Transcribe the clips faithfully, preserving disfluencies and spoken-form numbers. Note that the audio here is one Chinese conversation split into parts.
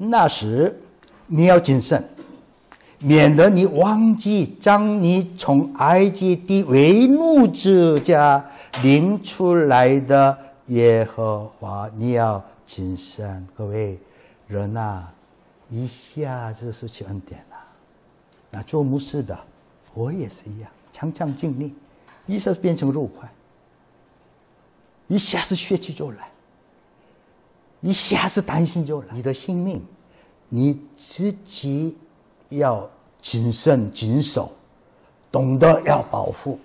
那时你要谨慎，免得你忘记将你从埃及地为奴之家领出来的耶和华。你要谨慎，各位人啊，一下子失去恩典了。那做牧师的，我也是一样，常常经历，一下子变成肉块，一下子血气就来，一下子担心就来。你的性命，你自己要谨慎谨守，懂得要保护。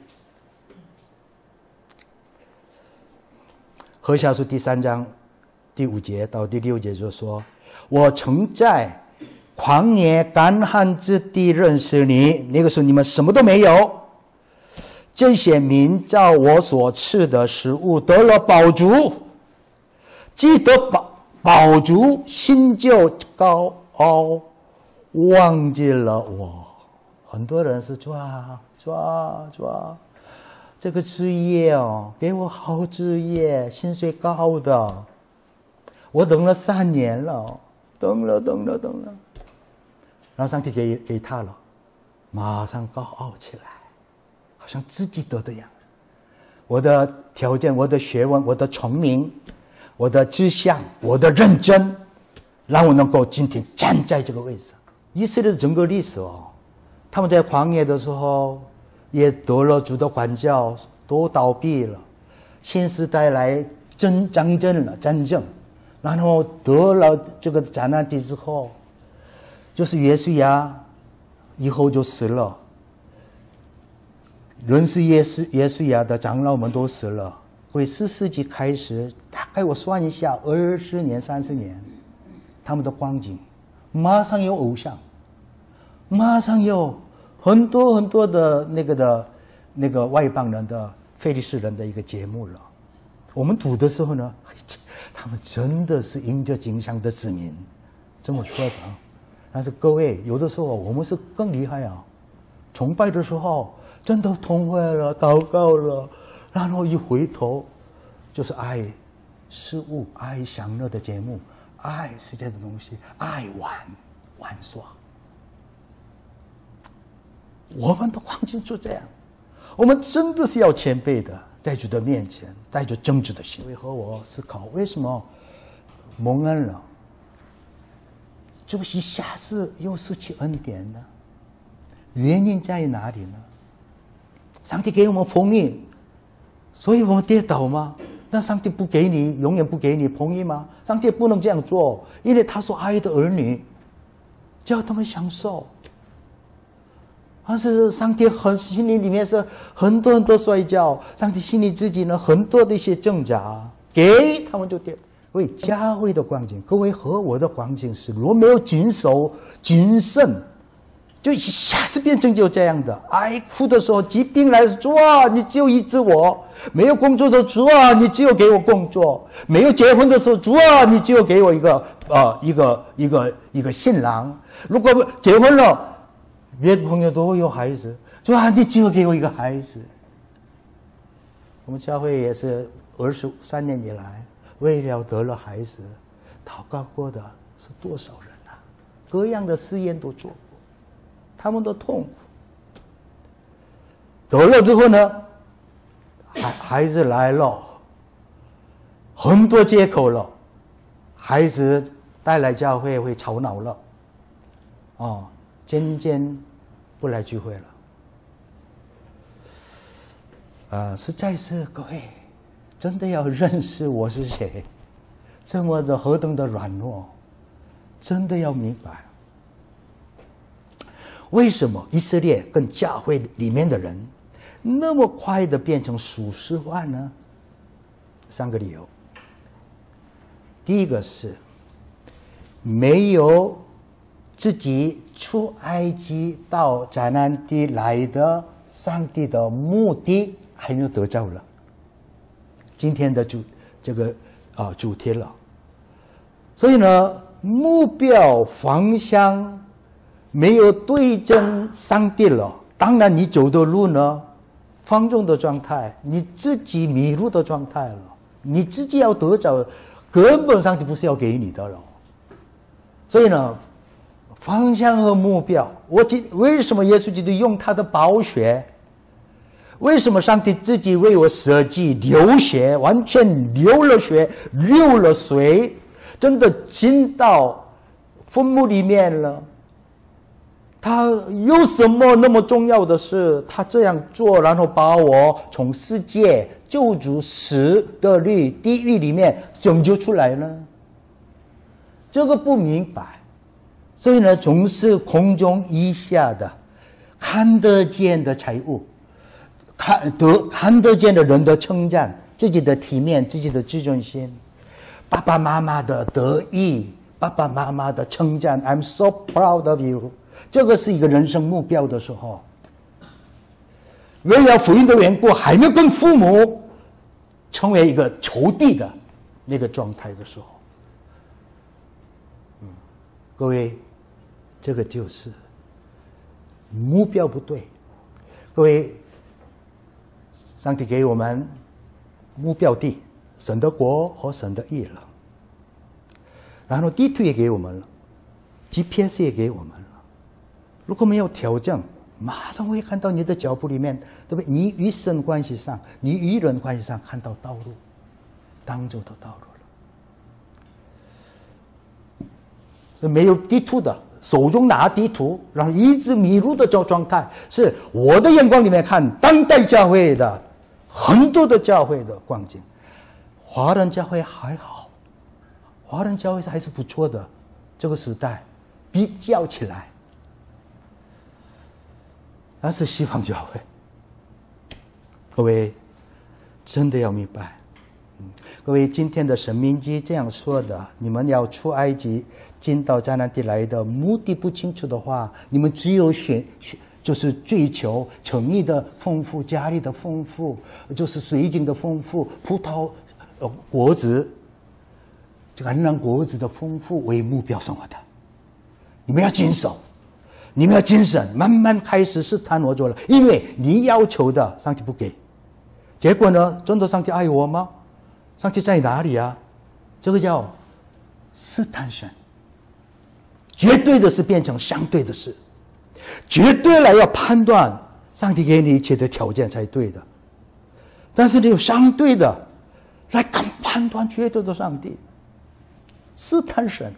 何西阿书第三章第五节到第六节就说：“我曾在旷野干旱之地认识你，那个时候你们什么都没有。这些民照我所赐的食物得了饱足，既得饱饱足，心就高傲，忘记了我。”很多人是抓抓抓，这个职业哦，给我好职业，薪水高的，我等了三年了，等了等了等了，然后上帝给给他了，马上高傲起来，好像自己得的样子。我的条件，我的学问，我的聪明，我的志向，我的认真，让我能够今天站在这个位置上。以色列的整个历史哦，他们在旷野的时候也得了主的管教，都倒闭了。新时代来真战争了，战争，然后得了这个迦南地之后，就是约书亚以后就死了，认识耶稣耶稣亚的长老们都死了。所以四世纪开始，大概我算一下，二十年、三十年，他们的光景，马上有偶像，马上有很多很多的那个的，那个外邦人的非利士人的一个节目了。我们读的时候呢，他们真的是迎着景象的子民，这么说的。但是各位，有的时候我们是更厉害啊！崇拜的时候真的痛快了，祷告了，然后一回头就是爱事物、爱享乐的节目、爱世界的东西、爱玩玩耍。我们的光景就这样，我们真的是要谦卑的，在主的面前带着正直的心。为何我思考为什么蒙恩了，就一下子又失去恩典呢？原因在哪里呢？上帝给我们丰裕，所以我们跌倒吗？那上帝不给你，永远不给你丰裕吗？上帝不能这样做，因为他所爱的儿女，叫他们享受。但是上帝很心里里面是很多很多摔跤，上帝心里自己呢很多的一些挣扎，给他们就跌。所以教会的光景，各位和我的光景是，如果没有谨守谨慎，就一下子变成就这样的。哀哭的时候，疾病来主啊，你只有医治我；没有工作的主啊，你只有给我工作；没有结婚的时候，主啊，你只有给我一个呃一个一个一个新郎。如果结婚了，别的朋友都有孩子，主啊，你只有给我一个孩子。我们教会也是二十三年以来，为了得了孩子，祷告过的是多少人啊？各样的试验都做过，他们都痛苦。得了之后呢，孩孩子来了，很多借口了，孩子带来教会会吵闹了，哦，渐渐不来聚会了。啊、呃，实在是各位，真的要认识我是谁，这么的何等的软弱，真的要明白，为什么以色列跟教会里面的人那么快的变成属实化呢？三个理由。第一个是没有自己出埃及到迦南地来的上帝的目的还没有得着了。今天的主这个啊、呃、主题了，所以呢，目标方向没有对正上帝了，当然你走的路呢，放纵的状态，你自己迷路的状态了，你自己要得着，根本上帝不是要给你的了。 所以呢，方向和目标，我今为什么耶稣基督用他的宝血？为什么上帝自己为我舍己流血，完全流了血，流了水，真的进到坟墓里面了？他有什么那么重要的事？他这样做，然后把我从世界救主死的律地狱里面拯救出来呢？这个不明白，所以呢，总是空中以下的看得见的财物，看得看得见的人的称赞，自己的体面，自己的自尊心，爸爸妈妈的得意，爸爸妈妈的称赞 ，I'm so proud of you。这个是一个人生目标的时候，为了福音的缘故，还没有跟父母成为一个仇敌的那个状态的时候，嗯，各位，这个就是目标不对。各位，上帝给我们目标地，神的国和神的义了，然后地图也给我们了 ，G P S 也给我们了。如果没有调整，马上会看到你的脚步里面，对不对？你与神关系上，你与人关系上看到道路，当中的道路了。所以没有地图的，手中拿地图，然后一直迷路的这种状态，是我的眼光里面看当代教会的很多的教会的光景。华人教会还好，华人教会还是不错的，这个时代比较起来。那是西方教会，各位真的要明白，嗯、各位今天的申命记这样说的：你们要出埃及，进到迦南地来的目的不清楚的话，你们只有选选就是追求城邑的丰富、家里的丰富，就是水井的丰富、葡萄呃果子、这个橄榄果子的丰富为目标生活的，你们要谨守。你们要谨慎，慢慢开始试探我做了，因为你要求的上帝不给，结果呢，真的上帝爱我吗？上帝在哪里啊？这个叫试探神，绝对的是变成相对的事，绝对来要判断上帝给你一切的条件才对的，但是你有相对的来敢判断绝对的上帝，试探神。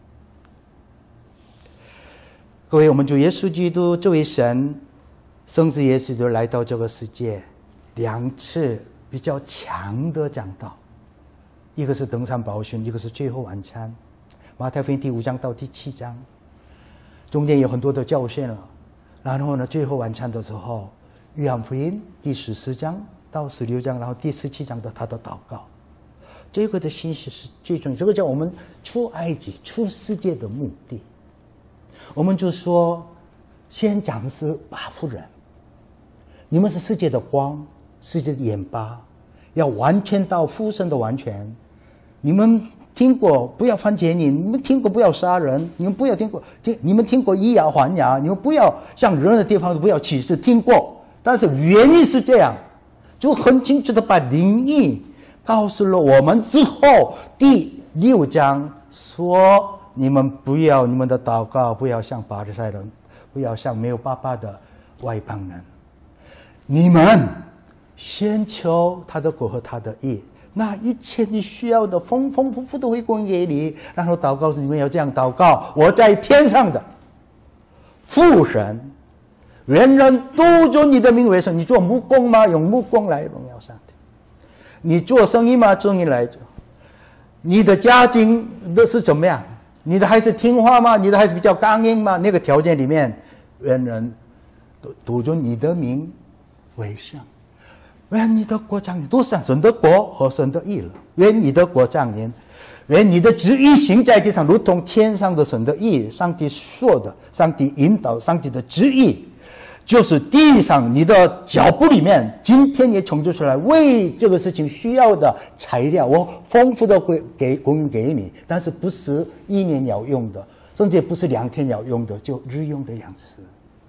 各位，我们主耶稣基督这位神，圣子耶稣基督来到这个世界，两次比较强的讲道，一个是登山宝训，一个是最后晚餐。马太福音第五章到第七章，中间有很多的教训了。然后呢，最后晚餐的时候，约翰福音第十四章到十六章，然后第十七章的他的祷告，这个的信息是最重要。这个叫我们出埃及、出世界的目的。我们就说，先讲是八夫人，你们是世界的光，世界的盐巴，要完全到父神的完全。你们听过不要犯奸淫，你们听过不要杀人，你们不要听过听，你们听过以牙还牙，你们不要像人的地方不要歧视，听过，但是原因是这样，就很清楚的把灵意告诉了我们之后，第六章说。你们不要你们的祷告，不要像巴利赛人，不要像没有爸爸的外邦人。你们先求他的国和他的义，那一切你需要的丰丰富富都会供应给你。然后祷告时你们要这样祷告：我在天上的父神，人人都尊你的名为圣。你做木工吗？用木工来荣耀上帝。你做生意吗？生意来做。你的家境的是怎么样？你的孩子听话吗？你的孩子比较刚硬吗？那个条件里面，人人都都尊你的名为圣。愿你的国降临，都是神的国和神的义了。愿你的国降临，愿你的旨意行在地上，如同天上的神的义。上帝说的，上帝引导，上帝的旨意，就是地上你的脚步里面，今天也成就出来，为这个事情需要的材料，我丰富的给供应给你，但是不是一年要用的，甚至也不是两天要用的，就日用的粮食，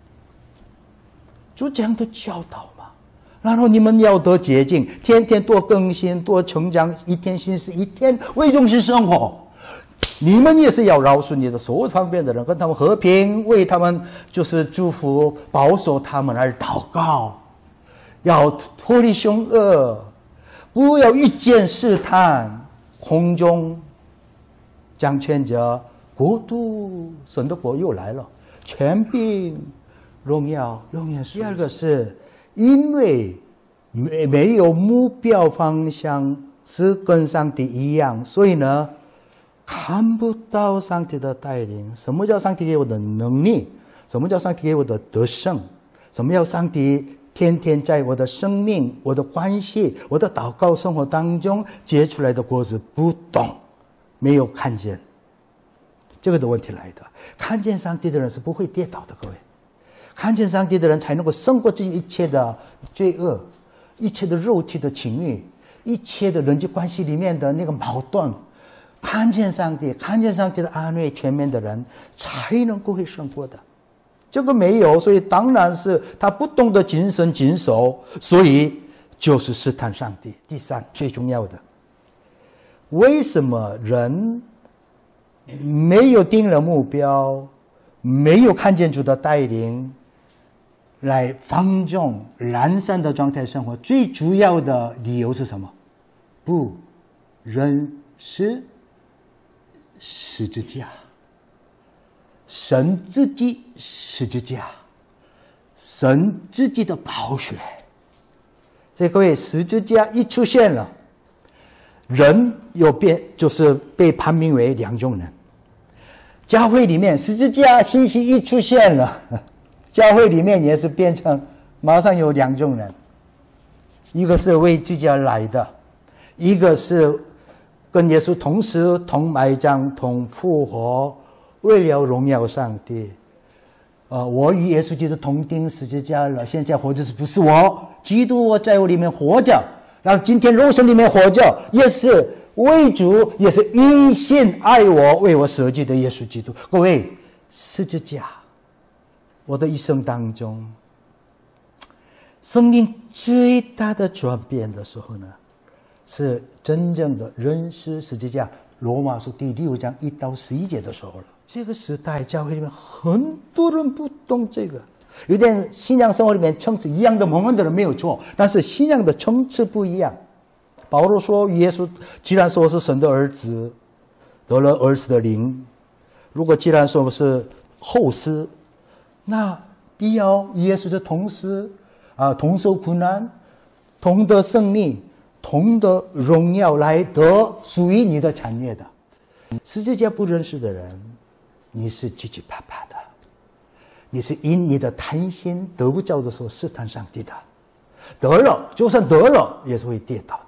就这样的教导嘛。然后你们要得洁净，天天多更新，多成长，一天新事一天为中心生活。 你们也是要饶恕你的所有旁边的人，跟他们和平，为他们就是祝福、保守他们而祷告，要脱离凶恶，不要遇见试探，空中掌权者国度，神的国又来了，权柄、荣耀永远属于。第二个是因为没没有目标方向，是跟上帝一样，所以呢看不到上帝的带领。什么叫上帝给我的能力？什么叫上帝给我的得胜？什么叫上帝天天在我的生命、我的关系、我的祷告生活当中结出来的果子？不懂，没有看见，这个的问题来的。看见上帝的人是不会跌倒的，各位。看见上帝的人才能够胜过这一切的罪恶，一切的肉体的情欲，一切的人际关系里面的那个矛盾。看见上帝，看见上帝的安慰全面的人，才能够会胜过的。这个没有，所以当然是他不懂得谨慎谨守，所以就是试探上帝。第三，最重要的，为什么人没有定了目标，没有看见主的带领，来放纵懒散的状态生活？最主要的理由是什么？不认识十字架，神自己十字架，神自己的宝血。所以各位，十字架一出现了，人又变，就是被判名为两种人。教会里面十字架信息一出现了，教会里面也是变成马上有两种人，一个是为自己而来的，一个是跟耶稣同时同埋葬同复活，为了荣耀上帝。呃，我与耶稣基督同钉十字架了，现在活着是不是我？基督我在我里面活着，然后今天肉身里面活着，也是为主，也是因信爱我、为我舍己的耶稣基督。各位，十字架，我的一生当中，生命最大的转变的时候呢，是真正的认识十字架。罗马书第六章一到十一节的时候了。这个时代教会里面很多人不懂这个，有点信仰生活里面层次一样的蒙恩的人没有错，但是信仰的层次不一样。保罗说，耶稣既然说是神的儿子，得了儿子的灵，如果既然说是后嗣，那必要与耶稣的同时啊，同受苦难，同得胜利，同得荣耀，来得属于你的产业的。十字架不认识的人，你是惧惧怕怕的，你是因你的贪心得不着的时候试探上帝的，得了就算得了也是会跌倒的。